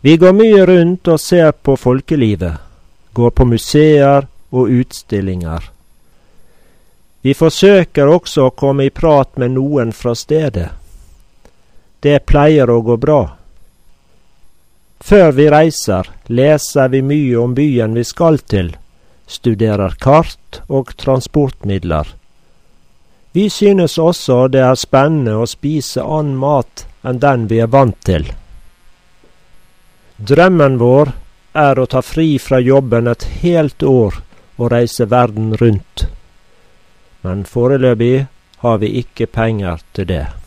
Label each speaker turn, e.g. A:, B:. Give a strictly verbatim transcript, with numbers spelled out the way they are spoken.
A: Vi går mye rundt og ser på folkelivet, går på museer og utstillinger. Vi forsøker også å komme i prat med noen fra stedet. Det pleier å gå bra. Før vi reiser, leser vi mye om byen vi skal til, studerer kart og transportmidler. Vi synes også det er spennende å spise annen mat enn den vi er vant til. Drømmen vår er å ta fri fra jobben et helt år og reise verden rundt. Men foreløpig har vi ikke penger til det.